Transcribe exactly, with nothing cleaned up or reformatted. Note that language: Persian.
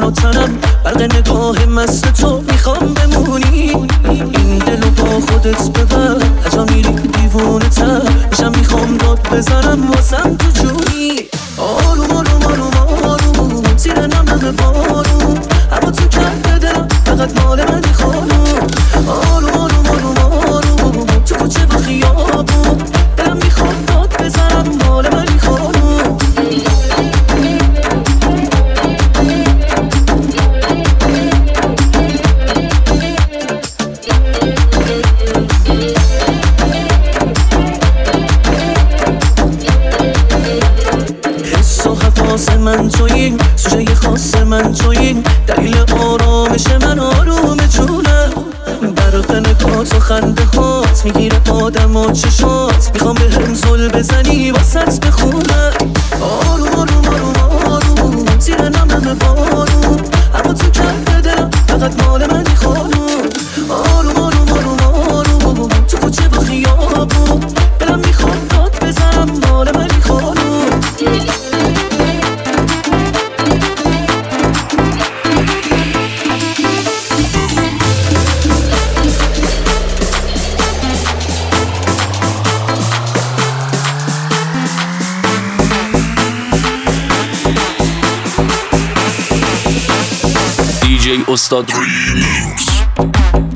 جان و تنم برق نگاه مست تو میخوام بمونی. این دلو با خودت ببر هجا میری دیوونه تر میشم، میخوام داد بزنم واسم تو جونی. آروم آروم آروم آروم زیر نمه بارون اما تو کرده دلم فقط مال منی خانوم. آروم آروم آروم آروم تو کوچه و خیابون دلم میخوام داد بزنم مال منی خانوم. حس و حواس من تویین، سوژه خاص من تویین، دلیل آرامش من آروم جونم. برق نگات و خنده هات میگیره آدم و چشات، میخوام به هم زل بزنی واسط بخونم. آروم آروم آروم آروم زیر نمه بارون اما تو کرده دلم فقط مال منی خانوم. آروم آروم آروم آروم تو کوچه و خیابون دلم میخوام داد بزنم مال منی خانوم. دی جی استاد ریمیکس.